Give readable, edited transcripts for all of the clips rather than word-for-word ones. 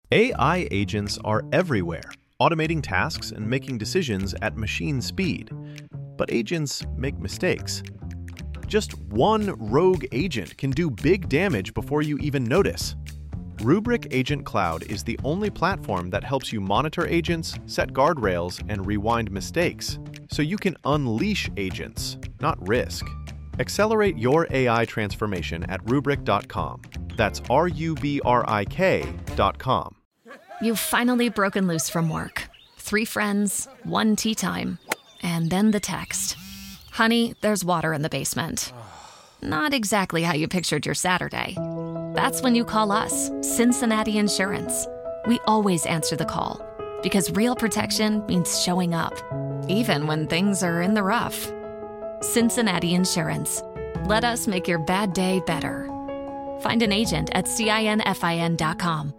AI agents are everywhere, automating tasks and making decisions at machine speed. But agents make mistakes. Just one rogue agent can do big damage before you even notice. Rubrik Agent Cloud is the only platform that helps you monitor agents, set guardrails, and rewind mistakes, so you can unleash agents, not risk. Accelerate your AI transformation at Rubrik.com. That's RUBRIK.com. You've finally broken loose from work. 3 friends, 1 tea time, and then the text. Honey, there's water in the basement. Not exactly how you pictured your Saturday. That's when you call us, Cincinnati Insurance. We always answer the call, because real protection means showing up, even when things are in the rough. Cincinnati Insurance. Let us make your bad day better. Find an agent at CINFIN.com.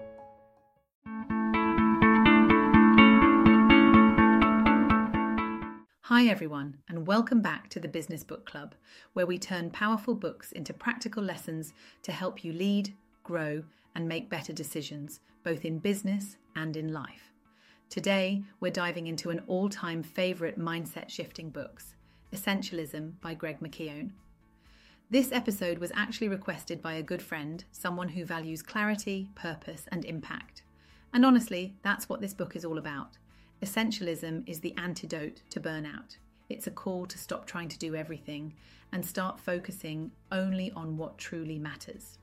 Hi everyone, and welcome back to the Business Book Club, where we turn powerful books into practical lessons to help you lead, grow, and make better decisions, both in business and in life. Today, we're diving into an all-time favourite mindset-shifting books, Essentialism by Greg McKeown. This episode was actually requested by a good friend, someone who values clarity, purpose, and impact. And honestly, that's what this book is all about. Essentialism is the antidote to burnout. It's a call to stop trying to do everything and start focusing only on what truly matters.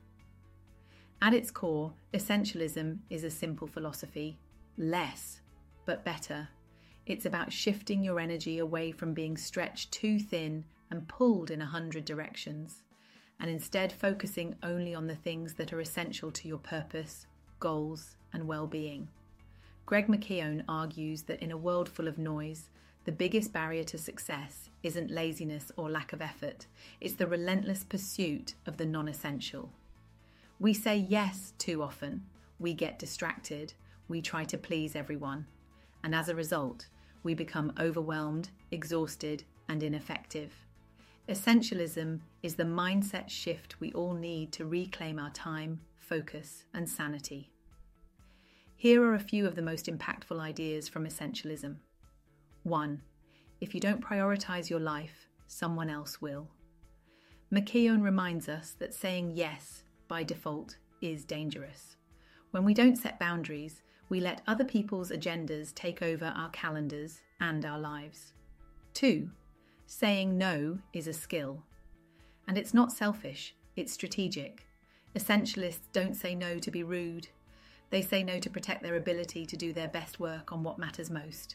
At its core, essentialism is a simple philosophy: less, but better. It's about shifting your energy away from being stretched too thin and pulled in 100 directions, and instead focusing only on the things that are essential to your purpose, goals, and well-being. Greg McKeown argues that in a world full of noise, the biggest barrier to success isn't laziness or lack of effort, it's the relentless pursuit of the non-essential. We say yes too often, we get distracted, we try to please everyone, and as a result, we become overwhelmed, exhausted, and ineffective. Essentialism is the mindset shift we all need to reclaim our time, focus, and sanity. Here are a few of the most impactful ideas from Essentialism. 1. If you don't prioritize your life, someone else will. McKeown reminds us that saying yes by default is dangerous. When we don't set boundaries, we let other people's agendas take over our calendars and our lives. 2. Saying no is a skill. And it's not selfish, it's strategic. Essentialists don't say no to be rude. They say no to protect their ability to do their best work on what matters most.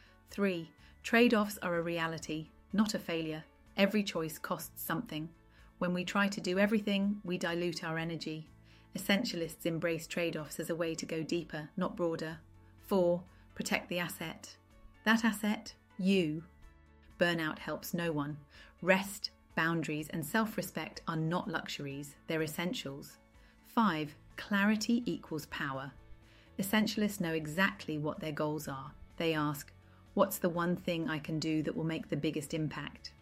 3. Trade-offs are a reality, not a failure. Every choice costs something. When we try to do everything, we dilute our energy. Essentialists embrace trade-offs as a way to go deeper, not broader. 4. Protect the asset. That asset, you. Burnout helps no one. Rest, boundaries, and self-respect are not luxuries, they're essentials. 5. Clarity equals power. Essentialists know exactly what their goals are. They ask, what's the one thing I can do that will make the biggest impact?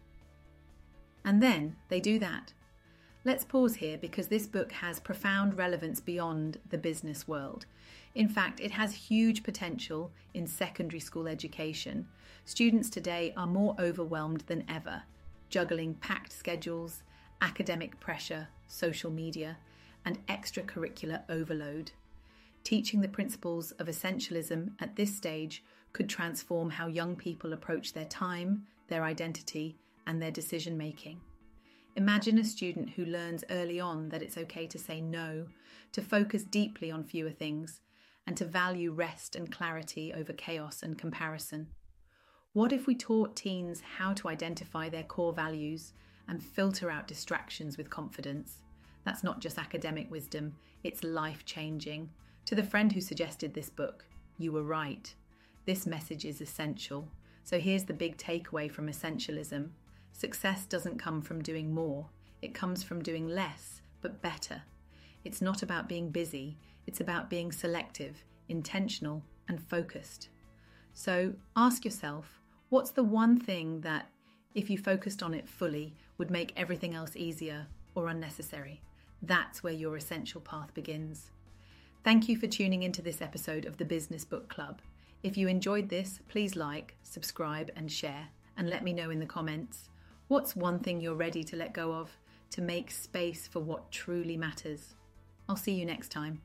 And then they do that. Let's pause here because this book has profound relevance beyond the business world. In fact, it has huge potential in secondary school education. Students today are more overwhelmed than ever, juggling packed schedules, academic pressure, social media, and extracurricular overload. Teaching the principles of essentialism at this stage could transform how young people approach their time, their identity, and their decision-making. Imagine a student who learns early on that it's okay to say no, to focus deeply on fewer things, and to value rest and clarity over chaos and comparison. What if we taught teens how to identify their core values and filter out distractions with confidence? That's not just academic wisdom, it's life-changing. To the friend who suggested this book, you were right. This message is essential. So here's the big takeaway from Essentialism. Success doesn't come from doing more. It comes from doing less, but better. It's not about being busy. It's about being selective, intentional, and focused. So ask yourself, what's the one thing that, if you focused on it fully, would make everything else easier or unnecessary? That's where your essential path begins. Thank you for tuning into this episode of the Business Book Club. If you enjoyed this, please like, subscribe and share, and let me know in the comments, what's one thing you're ready to let go of to make space for what truly matters? I'll see you next time.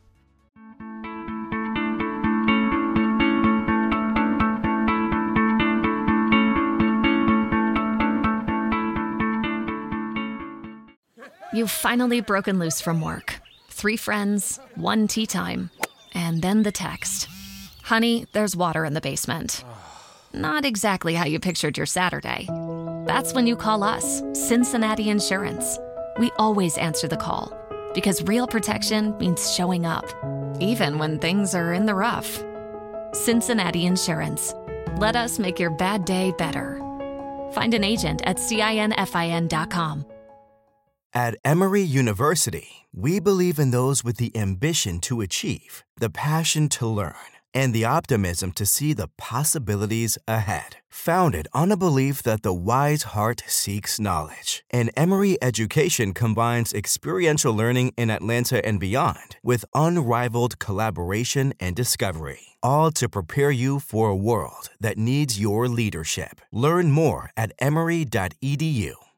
You've finally broken loose from work. 3 friends, 1 tea time, and then the text. Honey, there's water in the basement. Not exactly how you pictured your Saturday. That's when you call us, Cincinnati Insurance. We always answer the call, because real protection means showing up, even when things are in the rough. Cincinnati Insurance. Let us make your bad day better. Find an agent at CINFIN.com. At Emory University, we believe in those with the ambition to achieve, the passion to learn, and the optimism to see the possibilities ahead. Founded on a belief that the wise heart seeks knowledge, and Emory education combines experiential learning in Atlanta and beyond with unrivaled collaboration and discovery, all to prepare you for a world that needs your leadership. Learn more at emory.edu.